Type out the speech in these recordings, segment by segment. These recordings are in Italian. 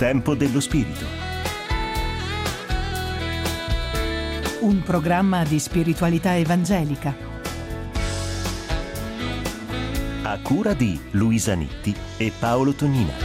Tempo dello Spirito. Un programma di spiritualità evangelica. A cura di Luisa Nitti e Paolo Tonina.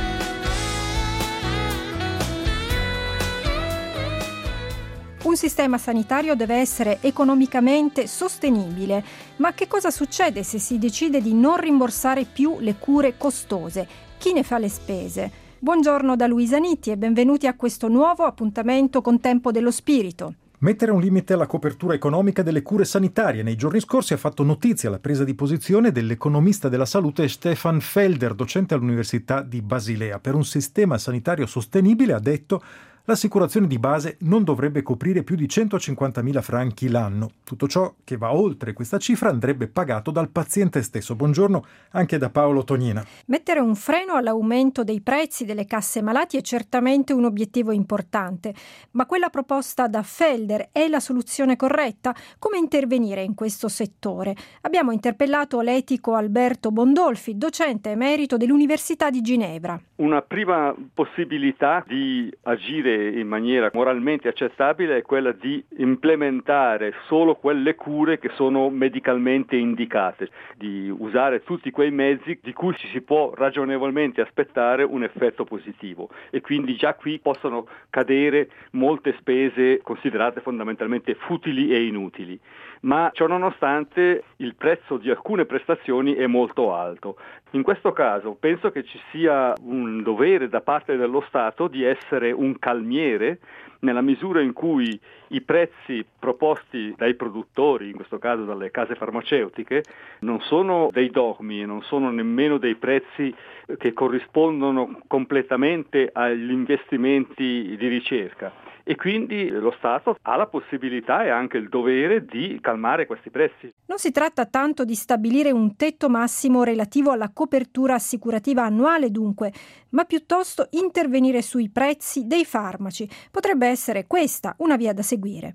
Un sistema sanitario deve essere economicamente sostenibile, ma che cosa succede se si decide di non rimborsare più le cure costose? Chi ne fa le spese? Buongiorno da Luisa Nitti e benvenuti a questo nuovo appuntamento con Tempo dello Spirito. Mettere un limite alla copertura economica delle cure sanitarie. Nei giorni scorsi ha fatto notizia la presa di posizione dell'economista della salute Stefan Felder, docente all'Università di Basilea. Per un sistema sanitario sostenibile, ha detto, l'assicurazione di base non dovrebbe coprire più di 150.000 franchi l'anno. Tutto ciò che va oltre questa cifra andrebbe pagato dal paziente stesso. Buongiorno anche da Paolo Tonina. Mettere un freno all'aumento dei prezzi delle casse malati è certamente un obiettivo importante, ma quella proposta da Felder è la soluzione corretta? Come intervenire in questo settore? Abbiamo interpellato l'etico Alberto Bondolfi, docente emerito dell'Università di Ginevra. Una prima possibilità di agire in maniera moralmente accettabile è quella di implementare solo quelle cure che sono medicalmente indicate, di usare tutti quei mezzi di cui ci si può ragionevolmente aspettare un effetto positivo, e quindi già qui possono cadere molte spese considerate fondamentalmente futili e inutili. Ma ciò nonostante il prezzo di alcune prestazioni è molto alto. In questo caso penso che ci sia un dovere da parte dello Stato di essere un calmiere nella misura in cui i prezzi proposti dai produttori, in questo caso dalle case farmaceutiche, non sono dei dogmi e non sono nemmeno dei prezzi che corrispondono completamente agli investimenti di ricerca. E quindi lo Stato ha la possibilità e anche il dovere di calmare questi prezzi. Non si tratta tanto di stabilire un tetto massimo relativo alla copertura assicurativa annuale dunque, ma piuttosto intervenire sui prezzi dei farmaci. Potrebbe essere questa una via da seguire.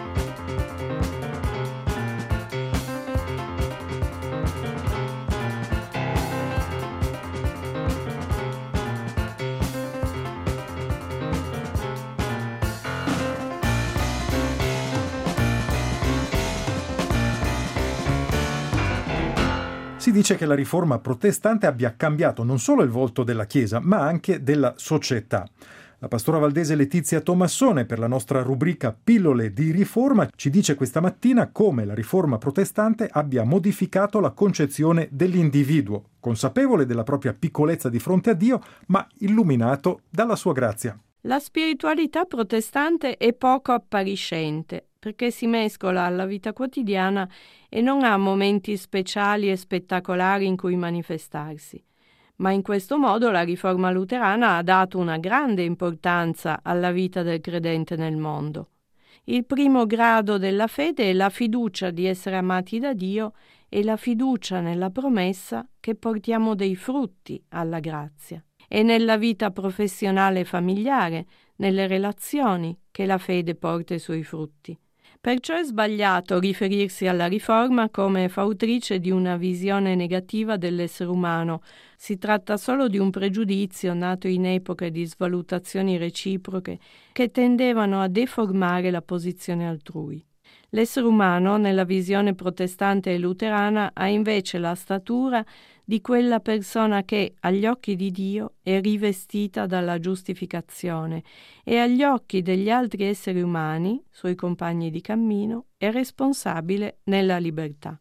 Si dice che la riforma protestante abbia cambiato non solo il volto della Chiesa, ma anche della società. La pastora valdese Letizia Tomassone, per la nostra rubrica Pillole di riforma, ci dice questa mattina come la riforma protestante abbia modificato la concezione dell'individuo, consapevole della propria piccolezza di fronte a Dio, ma illuminato dalla sua grazia. La spiritualità protestante è poco appariscente, perché si mescola alla vita quotidiana e non ha momenti speciali e spettacolari in cui manifestarsi. Ma in questo modo la riforma luterana ha dato una grande importanza alla vita del credente nel mondo. Il primo grado della fede è la fiducia di essere amati da Dio e la fiducia nella promessa che portiamo dei frutti alla grazia. È nella vita professionale e familiare, nelle relazioni, che la fede porta i suoi frutti. Perciò è sbagliato riferirsi alla riforma come fautrice di una visione negativa dell'essere umano. Si tratta solo di un pregiudizio nato in epoche di svalutazioni reciproche che tendevano a deformare la posizione altrui. L'essere umano, nella visione protestante e luterana, ha invece la statura di quella persona che, agli occhi di Dio, è rivestita dalla giustificazione e agli occhi degli altri esseri umani, suoi compagni di cammino, è responsabile nella libertà.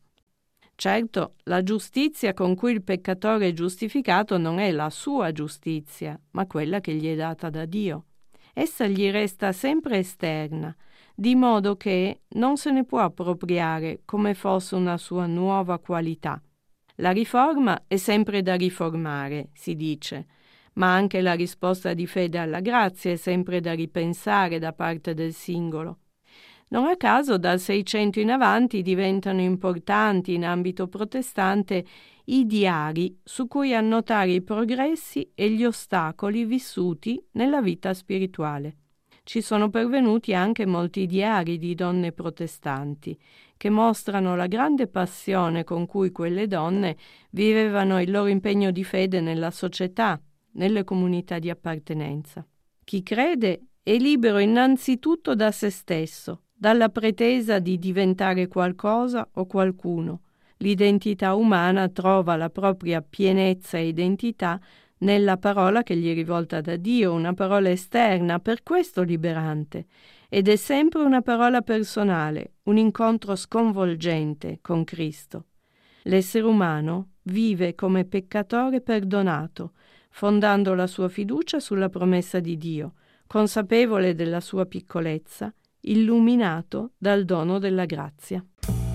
Certo, la giustizia con cui il peccatore è giustificato non è la sua giustizia, ma quella che gli è data da Dio. Essa gli resta sempre esterna, di modo che non se ne può appropriare come fosse una sua nuova qualità. La riforma è sempre da riformare, si dice, ma anche la risposta di fede alla grazia è sempre da ripensare da parte del singolo. Non a caso dal 600 in avanti diventano importanti in ambito protestante i diari su cui annotare i progressi e gli ostacoli vissuti nella vita spirituale. Ci sono pervenuti anche molti diari di donne protestanti che mostrano la grande passione con cui quelle donne vivevano il loro impegno di fede nella società, nelle comunità di appartenenza. Chi crede è libero innanzitutto da se stesso, dalla pretesa di diventare qualcosa o qualcuno. L'identità umana trova la propria pienezza e identità nella parola che gli è rivolta da Dio, una parola esterna, per questo liberante, ed è sempre una parola personale, un incontro sconvolgente con Cristo. L'essere umano vive come peccatore perdonato, fondando la sua fiducia sulla promessa di Dio, consapevole della sua piccolezza, illuminato dal dono della grazia.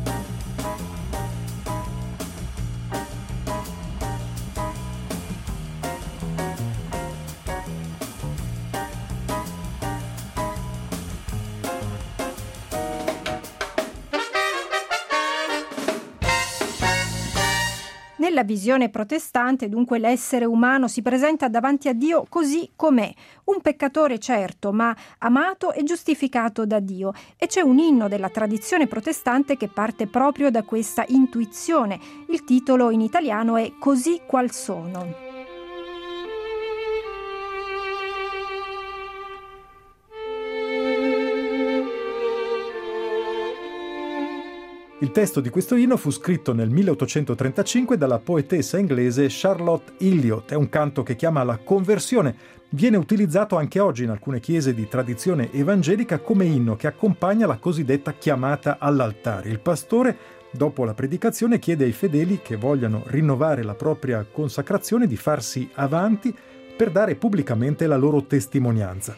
Nella visione protestante, dunque, l'essere umano si presenta davanti a Dio così com'è, un peccatore certo, ma amato e giustificato da Dio. E c'è un inno della tradizione protestante che parte proprio da questa intuizione. Il titolo in italiano è Così qual sono. Il testo di questo inno fu scritto nel 1835 dalla poetessa inglese Charlotte Elliott. È un canto che chiama alla conversione. Viene utilizzato anche oggi in alcune chiese di tradizione evangelica come inno che accompagna la cosiddetta chiamata all'altare. Il pastore, dopo la predicazione, chiede ai fedeli che vogliano rinnovare la propria consacrazione di farsi avanti per dare pubblicamente la loro testimonianza.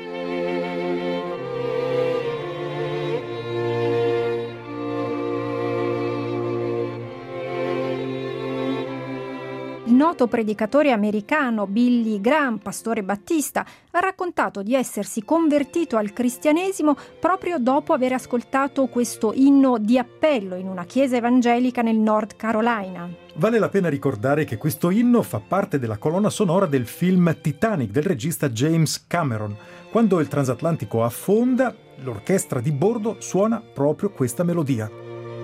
Il noto predicatore americano Billy Graham, pastore battista, ha raccontato di essersi convertito al cristianesimo proprio dopo aver ascoltato questo inno di appello in una chiesa evangelica nel North Carolina. Vale la pena ricordare che questo inno fa parte della colonna sonora del film Titanic del regista James Cameron. Quando il transatlantico affonda, l'orchestra di bordo suona proprio questa melodia.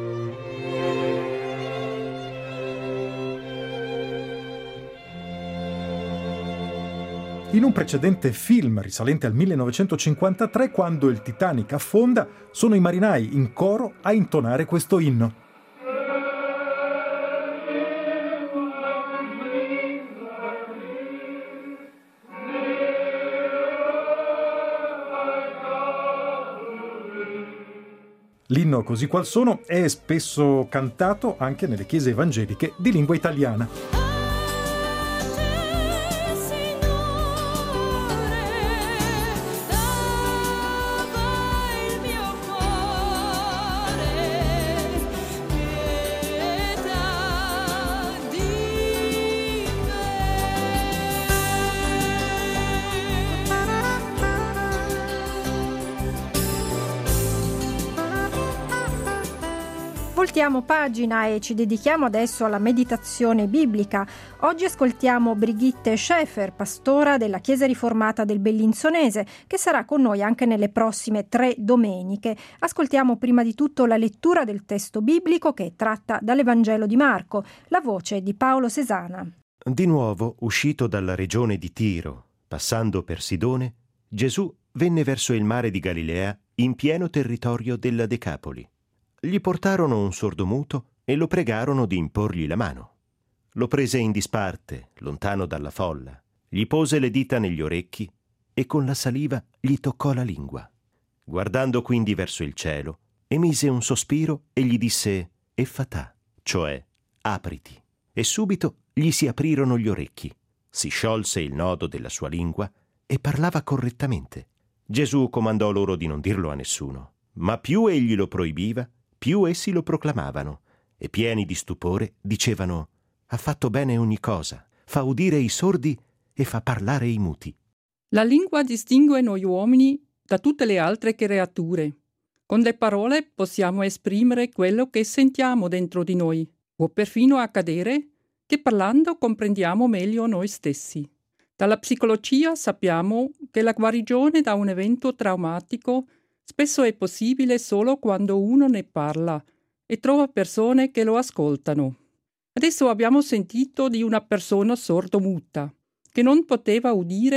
In un precedente film risalente al 1953, quando il Titanic affonda, sono i marinai in coro a intonare questo inno. L'inno Così qual sono è spesso cantato anche nelle chiese evangeliche di lingua italiana. Voltiamo pagina e ci dedichiamo adesso alla meditazione biblica. Oggi ascoltiamo Brigitte Schäfer, pastora della Chiesa Riformata del Bellinzonese, che sarà con noi anche nelle prossime 3 domeniche. Ascoltiamo prima di tutto la lettura del testo biblico che è tratta dall'Evangelo di Marco, la voce di Paolo Sesana. Di nuovo, uscito dalla regione di Tiro, passando per Sidone, Gesù venne verso il mare di Galilea in pieno territorio della Decapoli. Gli portarono un sordomuto e lo pregarono di imporgli la mano. Lo prese in disparte, lontano dalla folla, gli pose le dita negli orecchi e con la saliva gli toccò la lingua. Guardando quindi verso il cielo, emise un sospiro e gli disse «Effatà», cioè «apriti». E subito gli si aprirono gli orecchi, si sciolse il nodo della sua lingua e parlava correttamente. Gesù comandò loro di non dirlo a nessuno, ma più egli lo proibiva, più essi lo proclamavano, e pieni di stupore dicevano «Ha fatto bene ogni cosa, fa udire i sordi e fa parlare i muti». La lingua distingue noi uomini da tutte le altre creature. Con le parole possiamo esprimere quello che sentiamo dentro di noi. Può perfino accadere che parlando comprendiamo meglio noi stessi. Dalla psicologia sappiamo che la guarigione da un evento traumatico spesso è possibile solo quando uno ne parla e trova persone che lo ascoltano. Adesso abbiamo sentito di una persona sordomuta che non poteva udire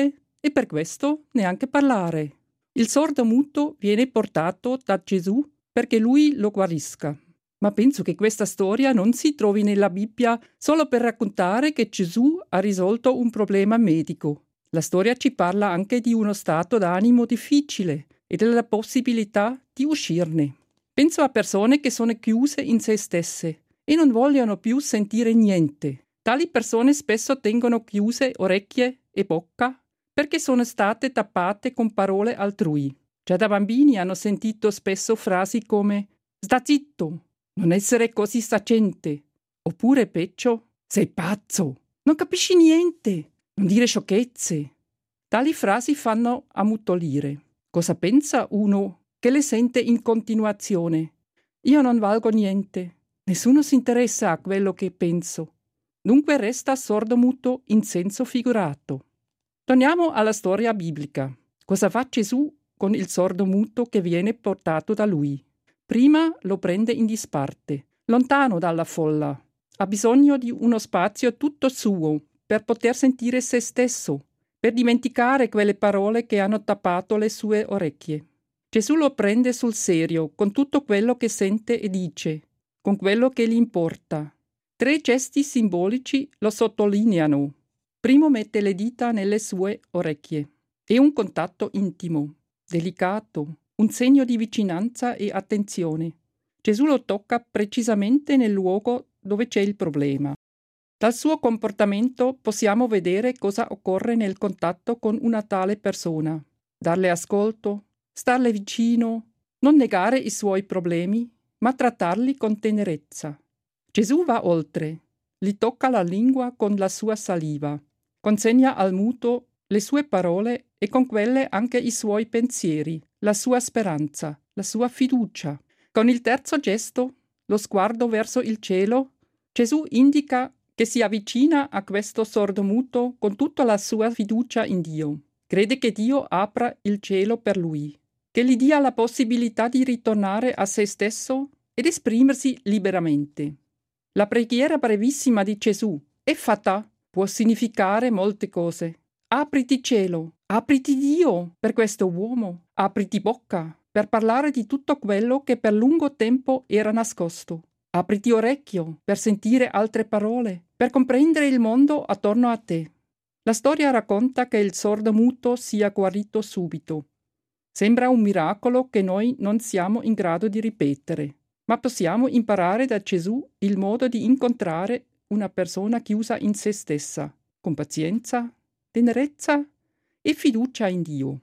e per questo neanche parlare. Il sordomuto viene portato da Gesù perché lui lo guarisca. Ma penso che questa storia non si trovi nella Bibbia solo per raccontare che Gesù ha risolto un problema medico. La storia ci parla anche di uno stato d'animo difficile e della possibilità di uscirne. Penso a persone che sono chiuse in se stesse e non vogliono più sentire niente. Tali persone spesso tengono chiuse orecchie e bocca perché sono state tappate con parole altrui. Già da bambini hanno sentito spesso frasi come «sta zitto», «non essere così saccente», oppure peggio «sei pazzo», «non capisci niente», «non dire sciocchezze». Tali frasi fanno ammutolire. Cosa pensa uno che le sente in continuazione? Io non valgo niente. Nessuno si interessa a quello che penso. Dunque resta sordomuto in senso figurato. Torniamo alla storia biblica. Cosa fa Gesù con il sordomuto che viene portato da lui? Prima lo prende in disparte, lontano dalla folla. Ha bisogno di uno spazio tutto suo per poter sentire se stesso, per dimenticare quelle parole che hanno tappato le sue orecchie. Gesù lo prende sul serio con tutto quello che sente e dice, con quello che gli importa. 3 gesti simbolici lo sottolineano. Primo mette le dita nelle sue orecchie. È un contatto intimo, delicato, un segno di vicinanza e attenzione. Gesù lo tocca precisamente nel luogo dove c'è il problema. Dal suo comportamento possiamo vedere cosa occorre nel contatto con una tale persona. Darle ascolto, starle vicino, non negare i suoi problemi, ma trattarli con tenerezza. Gesù va oltre, gli tocca la lingua con la sua saliva, consegna al muto le sue parole e con quelle anche i suoi pensieri, la sua speranza, la sua fiducia. Con il terzo gesto, lo sguardo verso il cielo, Gesù indica che si avvicina a questo sordomuto con tutta la sua fiducia in Dio. Crede che Dio apra il cielo per lui, che gli dia la possibilità di ritornare a se stesso ed esprimersi liberamente. La preghiera brevissima di Gesù, Effata, può significare molte cose. Apriti cielo, apriti Dio per questo uomo, apriti bocca per parlare di tutto quello che per lungo tempo era nascosto. Apriti orecchio per sentire altre parole, per comprendere il mondo attorno a te. La storia racconta che il sordomuto sia guarito subito. Sembra un miracolo che noi non siamo in grado di ripetere, ma possiamo imparare da Gesù il modo di incontrare una persona chiusa in se stessa, con pazienza, tenerezza e fiducia in Dio.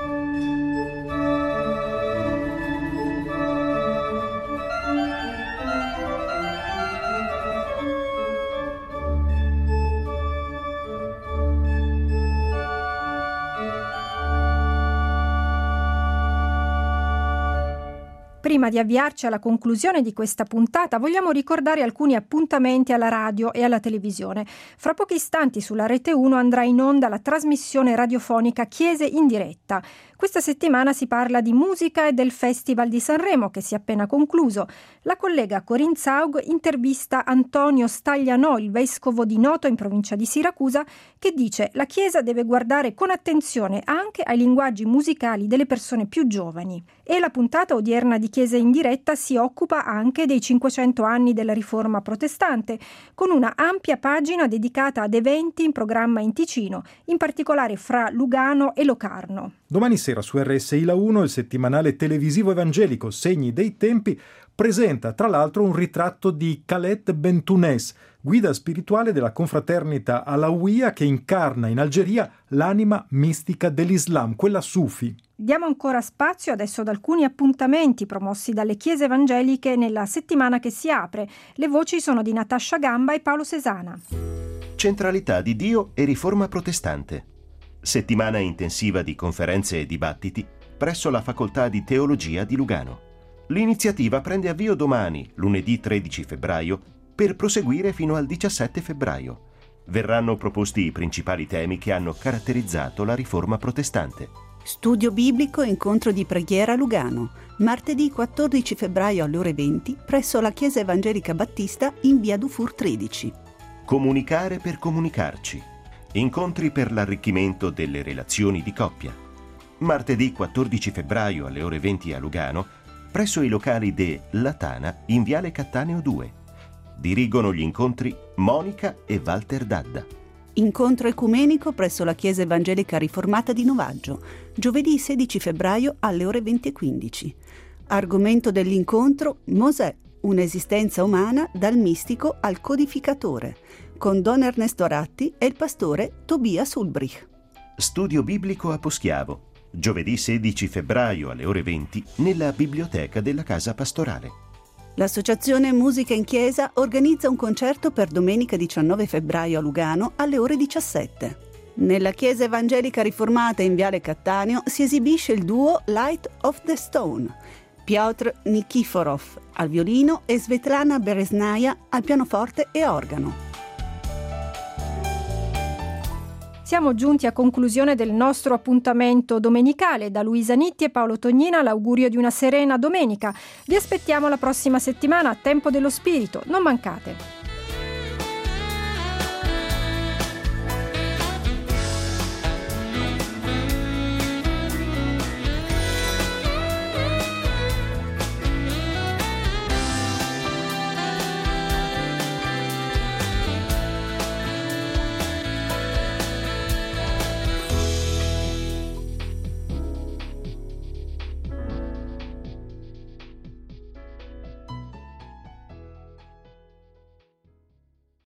Prima di avviarci alla conclusione di questa puntata, vogliamo ricordare alcuni appuntamenti alla radio e alla televisione. Fra pochi istanti sulla Rete 1 andrà in onda la trasmissione radiofonica Chiese in diretta. Questa settimana si parla di musica e del Festival di Sanremo che si è appena concluso. La collega Corinne Zaug intervista Antonio Staglianò, il vescovo di Noto in provincia di Siracusa, che dice: la Chiesa deve guardare con attenzione anche ai linguaggi musicali delle persone più giovani. E la puntata odierna di Chiesa in diretta si occupa anche dei 500 anni della Riforma protestante, con una ampia pagina dedicata ad eventi in programma in Ticino, in particolare fra Lugano e Locarno. Domani sera su RSI La 1 il settimanale televisivo evangelico Segni dei Tempi presenta tra l'altro un ritratto di Khaled Bentounes, guida spirituale della confraternita Alawiya che incarna in Algeria l'anima mistica dell'Islam, quella Sufi. Diamo ancora spazio adesso ad alcuni appuntamenti promossi dalle chiese evangeliche nella settimana che si apre. Le voci sono di Natascia Gamba e Paolo Sesana. Centralità di Dio e Riforma protestante. Settimana intensiva di conferenze e dibattiti presso la Facoltà di Teologia di Lugano. L'iniziativa prende avvio domani, lunedì 13 febbraio, per proseguire fino al 17 febbraio. Verranno proposti i principali temi che hanno caratterizzato la Riforma protestante. Studio biblico e incontro di preghiera a Lugano, martedì 14 febbraio alle ore 20 presso la Chiesa Evangelica Battista in via Dufour 13. Comunicare per comunicarci. Incontri per l'arricchimento delle relazioni di coppia. Martedì 14 febbraio alle ore 20 a Lugano, presso i locali de La Tana in Viale Cattaneo 2. Dirigono gli incontri Monica e Walter Dadda. Incontro ecumenico presso la Chiesa Evangelica Riformata di Novaggio, giovedì 16 febbraio alle ore 20:15. Argomento dell'incontro: Mosè, un'esistenza umana dal mistico al codificatore, con Don Ernesto Ratti e il pastore Tobias Ulbrich. Studio biblico a Poschiavo, giovedì 16 febbraio alle ore 20 nella biblioteca della Casa Pastorale. L'Associazione Musica in Chiesa organizza un concerto per domenica 19 febbraio a Lugano alle ore 17. Nella Chiesa Evangelica Riformata in Viale Cattaneo si esibisce il duo Light of the Stone, Piotr Nikiforov al violino e Svetlana Beresnaia al pianoforte e organo. Siamo giunti a conclusione del nostro appuntamento domenicale. Da Luisa Nitti e Paolo Tognina l'augurio di una serena domenica. Vi aspettiamo la prossima settimana a Tempo dello Spirito. Non mancate.